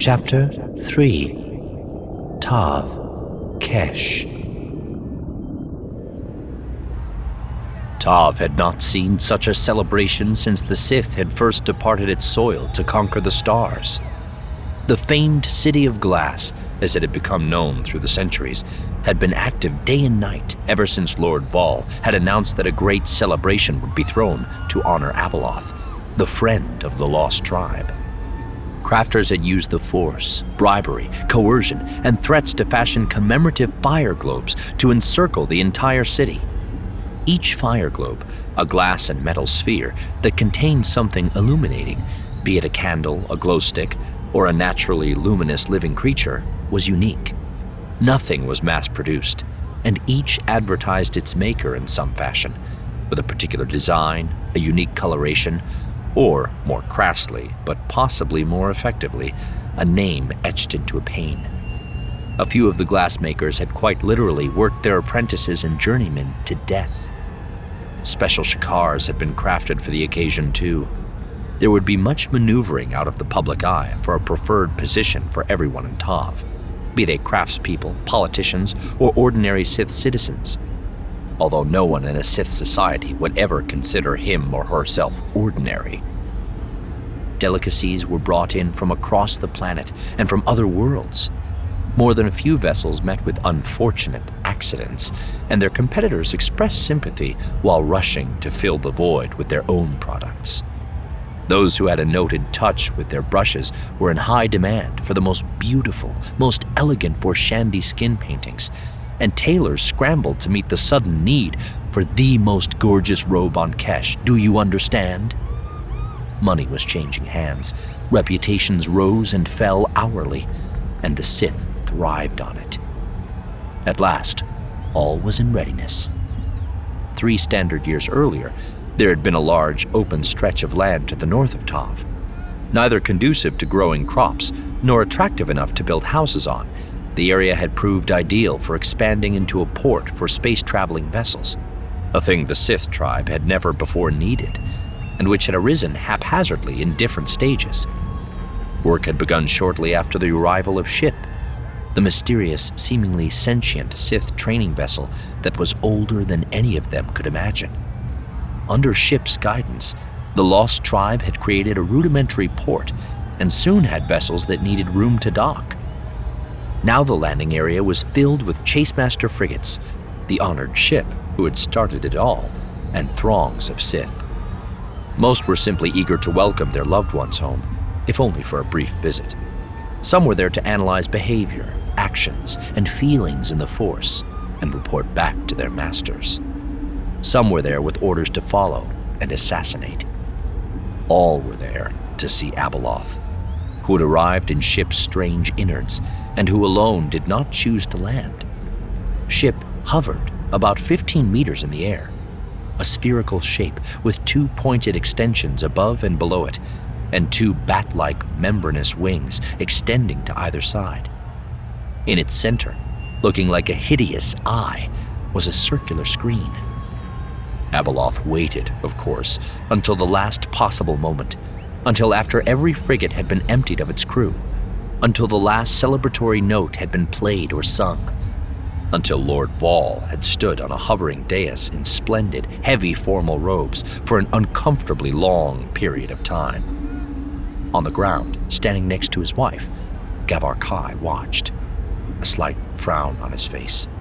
Chapter 3. Tav Kesh. Tav had not seen such a celebration since the Sith had first departed its soil to conquer the stars. The famed City of Glass, as it had become known through the centuries, had been active day and night ever since Lord Vol had announced that a great celebration would be thrown to honor Abeloth, the friend of the lost tribe. Crafters had used the Force, bribery, coercion, and threats to fashion commemorative fire globes to encircle the entire city. Each fire globe, a glass and metal sphere that contained something illuminating, be it a candle, a glow stick, or a naturally luminous living creature, was unique. Nothing was mass-produced, and each advertised its maker in some fashion, with a particular design, a unique coloration, or, more crassly, but possibly more effectively, a name etched into a pane. A few of the glassmakers had quite literally worked their apprentices and journeymen to death. Special shikars had been crafted for the occasion too. There would be much maneuvering out of the public eye for a preferred position for everyone in Tav, be they craftspeople, politicians, or ordinary Sith citizens. Although no one in a Sith society would ever consider him or herself ordinary. Delicacies were brought in from across the planet and from other worlds. More than a few vessels met with unfortunate accidents, and their competitors expressed sympathy while rushing to fill the void with their own products. Those who had a noted touch with their brushes were in high demand for the most beautiful, most elegant Vorshandi skin paintings, and tailors scrambled to meet the sudden need for the most gorgeous robe on Kesh. Do you understand? Money was changing hands, reputations rose and fell hourly, and the Sith thrived on it. At last, all was in readiness. 3 standard years earlier, there had been a large, open stretch of land to the north of Tav, neither conducive to growing crops nor attractive enough to build houses on. The area had proved ideal for expanding into a port for space-traveling vessels, a thing the Sith tribe had never before needed, and which had arisen haphazardly in different stages. Work had begun shortly after the arrival of Ship, the mysterious, seemingly sentient Sith training vessel that was older than any of them could imagine. Under Ship's guidance, the Lost Tribe had created a rudimentary port and soon had vessels that needed room to dock. Now the landing area was filled with Chasemaster frigates, the honored Ship who had started it all, and throngs of Sith. Most were simply eager to welcome their loved ones home, if only for a brief visit. Some were there to analyze behavior, actions, and feelings in the Force, and report back to their masters. Some were there with orders to follow and assassinate. All were there to see Abeloth, who had arrived in Ship's strange innards, and who alone did not choose to land. Ship hovered about 15 meters in the air, a spherical shape with 2 pointed extensions above and below it, and 2 bat-like membranous wings extending to either side. In its center, looking like a hideous eye, was a circular screen. Abeloth waited, of course, until the last possible moment, until after every frigate had been emptied of its crew, until the last celebratory note had been played or sung, until Lord Vol had stood on a hovering dais in splendid, heavy formal robes for an uncomfortably long period of time. On the ground, standing next to his wife, Gavar Kai watched, a slight frown on his face.